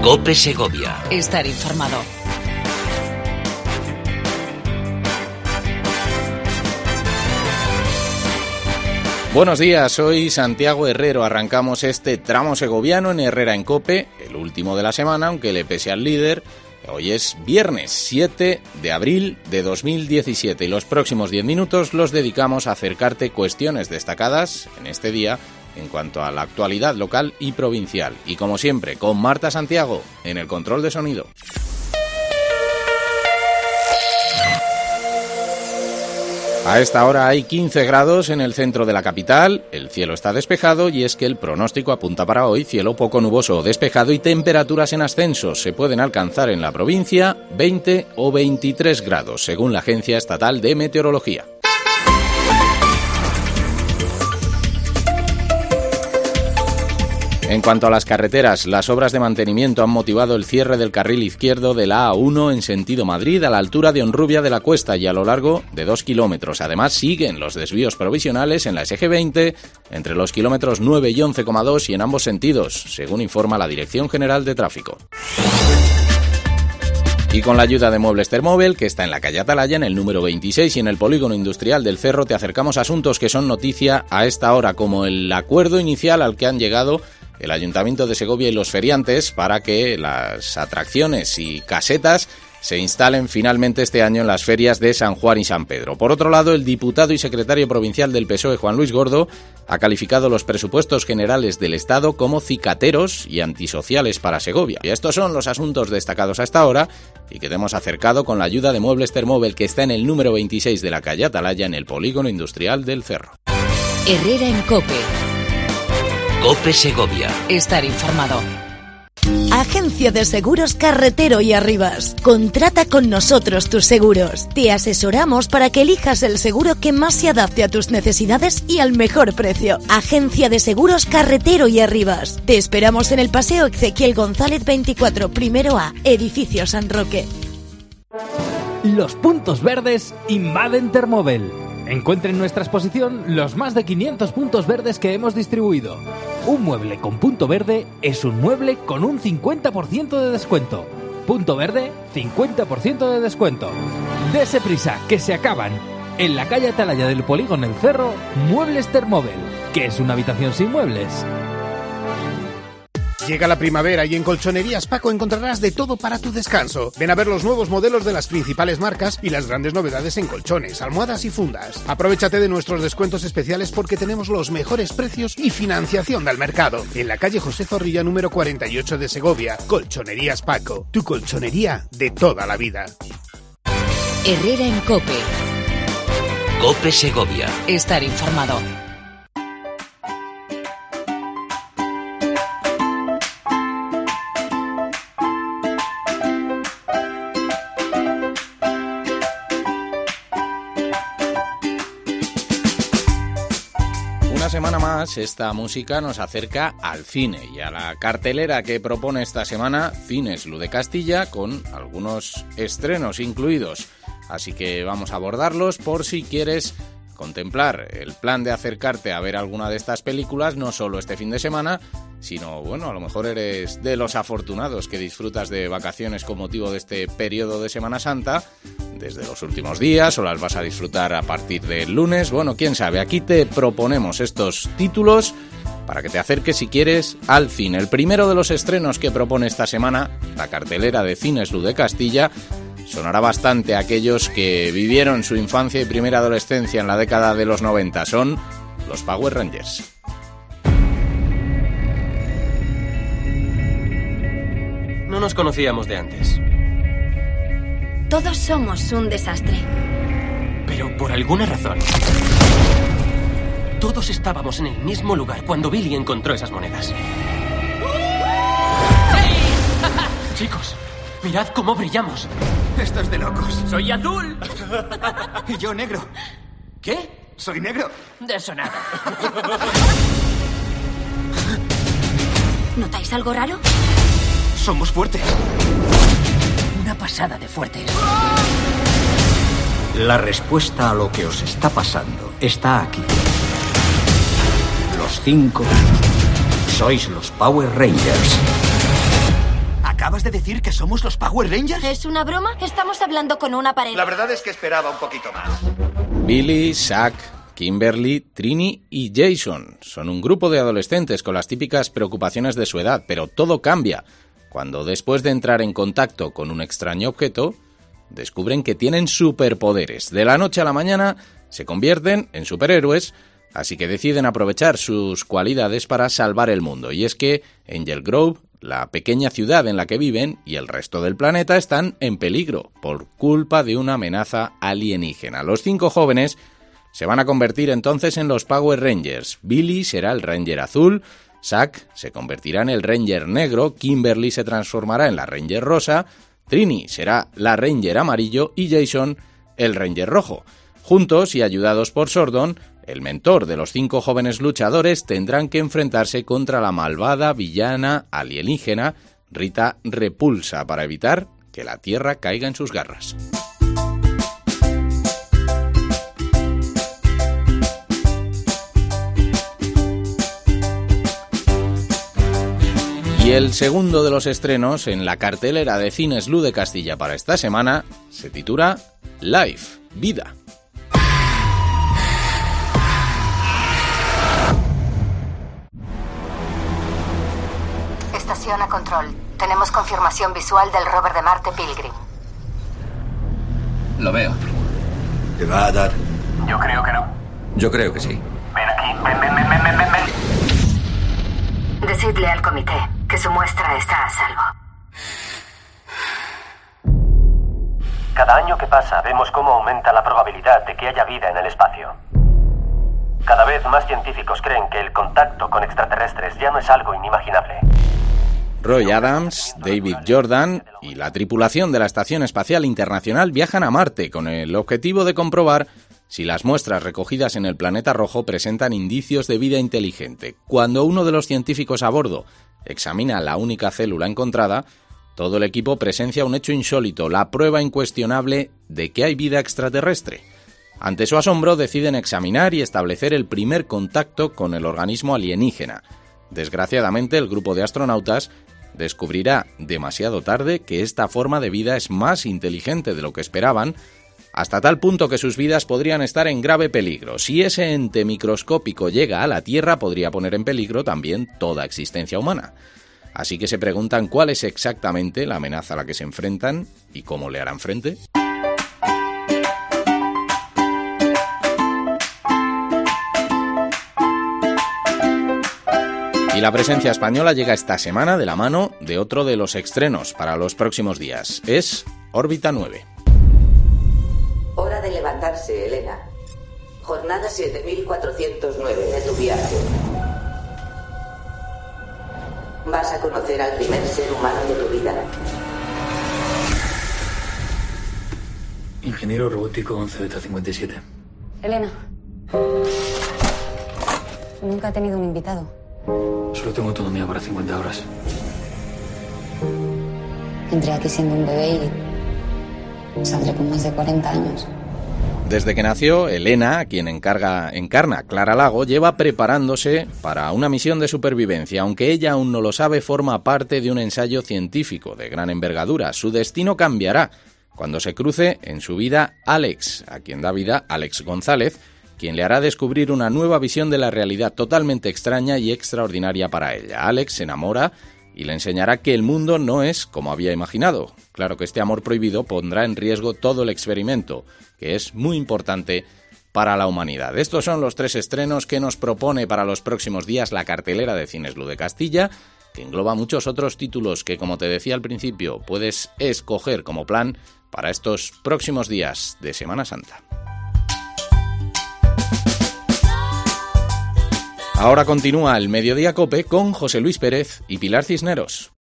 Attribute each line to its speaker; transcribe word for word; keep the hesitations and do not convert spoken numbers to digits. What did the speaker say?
Speaker 1: COPE Segovia.
Speaker 2: Estar informado.
Speaker 3: Buenos días, soy Santiago Herrero. Arrancamos este tramo segoviano en Herrera en COPE, el último de la semana, aunque le pese al líder. Hoy es viernes siete de abril de dos mil diecisiete y los próximos diez minutos los dedicamos a acercarte cuestiones destacadas en este día en cuanto a la actualidad local y provincial. Y como siempre, con Marta Santiago en el control de sonido. A esta hora hay quince grados en el centro de la capital, el cielo está despejado y es que el pronóstico apunta para hoy cielo poco nuboso o despejado y temperaturas en ascenso. Se pueden alcanzar en la provincia veinte o veintitrés grados, según la Agencia Estatal de Meteorología. En cuanto a las carreteras, las obras de mantenimiento han motivado el cierre del carril izquierdo de la A uno en sentido Madrid a la altura de Honrubia de la Cuesta y a lo largo de dos kilómetros. Además, siguen los desvíos provisionales en la S G veinte entre los kilómetros nueve y once coma dos y en ambos sentidos, según informa la Dirección General de Tráfico. Y con la ayuda de Muebles Termóvel, que está en la calle Atalaya, en el número veintiséis y en el polígono industrial del Cerro, te acercamos a asuntos que son noticia a esta hora, como el acuerdo inicial al que han llegado el Ayuntamiento de Segovia y los feriantes para que las atracciones y casetas se instalen finalmente este año en las ferias de San Juan y San Pedro. Por otro lado, el diputado y secretario provincial del P S O E, Juan Luis Gordo, ha calificado los presupuestos generales del Estado como cicateros y antisociales para Segovia. Y estos son los asuntos destacados a esta hora y que te hemos acercado con la ayuda de Muebles Termóvel, que está en el número veintiséis de la calle Atalaya, en el polígono industrial del Cerro.
Speaker 2: Herrera en COPE.
Speaker 1: COPE Segovia.
Speaker 2: Estar informado.
Speaker 4: Agencia de Seguros Carretero y Arribas. Contrata con nosotros tus seguros. Te asesoramos para que elijas el seguro que más se adapte a tus necesidades y al mejor precio. Agencia de Seguros Carretero y Arribas. Te esperamos en el Paseo Ezequiel González veinticuatro, primero A, Edificio San Roque.
Speaker 5: Los puntos verdes invaden Termóvel. Encuentre en nuestra exposición los más de quinientos puntos verdes que hemos distribuido. Un mueble con punto verde es un mueble con un cincuenta por ciento de descuento. Punto verde, cincuenta por ciento de descuento. Dese prisa, que se acaban. En la calle Atalaya del Polígono El Cerro, Muebles Termóvel, que es una habitación sin muebles.
Speaker 6: Llega la primavera y en Colchonerías Paco encontrarás de todo para tu descanso. Ven a ver los nuevos modelos de las principales marcas y las grandes novedades en colchones, almohadas y fundas. Aprovéchate de nuestros descuentos especiales porque tenemos los mejores precios y financiación del mercado. En la calle José Zorrilla número cuarenta y ocho de Segovia, Colchonerías Paco, tu colchonería de toda la vida.
Speaker 2: Herrera en COPE.
Speaker 1: COPE Segovia.
Speaker 2: Estar informado.
Speaker 3: Semana más, esta música nos acerca al cine y a la cartelera que propone esta semana Cines Lu de Castilla, con algunos estrenos incluidos. Así que vamos a abordarlos por si quieres contemplar el plan de acercarte a ver alguna de estas películas, no solo este fin de semana, sino, bueno, a lo mejor eres de los afortunados que disfrutas de vacaciones con motivo de este periodo de Semana Santa, desde los últimos días, o las vas a disfrutar a partir del lunes. Bueno, quién sabe, aquí te proponemos estos títulos para que te acerques, si quieres, al cine. El primero de los estrenos que propone esta semana la cartelera de Cines Lu de Castilla sonará bastante a aquellos que vivieron su infancia y primera adolescencia en la década de los noventa. Son los Power Rangers.
Speaker 7: No nos conocíamos de antes.
Speaker 8: Todos somos un desastre.
Speaker 7: Pero por alguna razón, todos estábamos en el mismo lugar cuando Billy encontró esas monedas. ¡Hey! Chicos, mirad cómo brillamos.
Speaker 9: Esto es de locos.
Speaker 7: ¡Soy azul!
Speaker 9: Y yo negro.
Speaker 7: ¿Qué?
Speaker 9: Soy negro.
Speaker 7: De eso nada.
Speaker 8: ¿Notáis algo raro?
Speaker 9: Somos fuertes.
Speaker 7: Una pasada de fuertes.
Speaker 10: La respuesta a lo que os está pasando está aquí. Los cinco sois los Power Rangers.
Speaker 9: ¿Acabas de decir que somos los Power Rangers?
Speaker 8: ¿Es una broma? Estamos hablando con una pared.
Speaker 9: La verdad es que esperaba un poquito más.
Speaker 3: Billy, Zack, Kimberly, Trini y Jason son un grupo de adolescentes con las típicas preocupaciones de su edad, pero todo cambia cuando, después de entrar en contacto con un extraño objeto, descubren que tienen superpoderes. De la noche a la mañana se convierten en superhéroes, así que deciden aprovechar sus cualidades para salvar el mundo. Y es que Angel Grove, la pequeña ciudad en la que viven, y el resto del planeta están en peligro por culpa de una amenaza alienígena. Los cinco jóvenes se van a convertir entonces en los Power Rangers. Billy será el Ranger azul, Zack se convertirá en el Ranger negro, Kimberly se transformará en la Ranger rosa, Trini será la Ranger amarillo y Jason el Ranger rojo. Juntos y ayudados por Sordon, el mentor de los cinco jóvenes luchadores, tendrán que enfrentarse contra la malvada villana alienígena Rita Repulsa para evitar que la Tierra caiga en sus garras. Y el segundo de los estrenos en la cartelera de Cines Lu de Castilla para esta semana se titula Life, Vida.
Speaker 11: Estación a control. Tenemos confirmación visual del rover de Marte Pilgrim.
Speaker 10: Lo veo.
Speaker 9: ¿Te va a dar?
Speaker 12: Yo creo que no.
Speaker 10: Yo creo que sí.
Speaker 12: Ven aquí, ven, ven, ven, ven, ven, ven.
Speaker 11: Decidle al comité que su muestra está a salvo.
Speaker 12: Cada año que pasa vemos cómo aumenta la probabilidad de que haya vida en el espacio. Cada vez más científicos creen que el contacto con extraterrestres ya no es algo inimaginable.
Speaker 3: Roy Adams, David Jordan y la tripulación de la Estación Espacial Internacional viajan a Marte con el objetivo de comprobar si las muestras recogidas en el planeta rojo presentan indicios de vida inteligente. Cuando uno de los científicos a bordo examina la única célula encontrada, todo el equipo presencia un hecho insólito, la prueba incuestionable de que hay vida extraterrestre. Ante su asombro, deciden examinar y establecer el primer contacto con el organismo alienígena. Desgraciadamente, el grupo de astronautas descubrirá demasiado tarde que esta forma de vida es más inteligente de lo que esperaban, hasta tal punto que sus vidas podrían estar en grave peligro. Si ese ente microscópico llega a la Tierra, podría poner en peligro también toda existencia humana. Así que se preguntan cuál es exactamente la amenaza a la que se enfrentan y cómo le harán frente. Y la presencia española llega esta semana de la mano de otro de los estrenos para los próximos días. Es Órbita nueve.
Speaker 13: Hora de levantarse, Elena. Jornada siete mil cuatrocientos nueve de tu viaje. Vas a conocer al primer ser humano de tu vida.
Speaker 14: Ingeniero robótico once beta cincuenta y siete.
Speaker 15: Elena. Nunca he tenido un invitado.
Speaker 14: Solo tengo autonomía para cincuenta horas.
Speaker 15: Entré aquí siendo un bebé y saldré con más de cuarenta años.
Speaker 3: Desde que nació, Elena, quien encarga, encarna Clara Lago, lleva preparándose para una misión de supervivencia. Aunque ella aún no lo sabe, forma parte de un ensayo científico de gran envergadura. Su destino cambiará cuando se cruce en su vida Alex, a quien da vida Alex González, quien le hará descubrir una nueva visión de la realidad totalmente extraña y extraordinaria para ella. Alex se enamora y le enseñará que el mundo no es como había imaginado. Claro que este amor prohibido pondrá en riesgo todo el experimento, que es muy importante para la humanidad. Estos son los tres estrenos que nos propone para los próximos días la cartelera de Cines Lu de Castilla, que engloba muchos otros títulos que, como te decía al principio, puedes escoger como plan para estos próximos días de Semana Santa. Ahora continúa el Mediodía Cope con José Luis Pérez y Pilar Cisneros.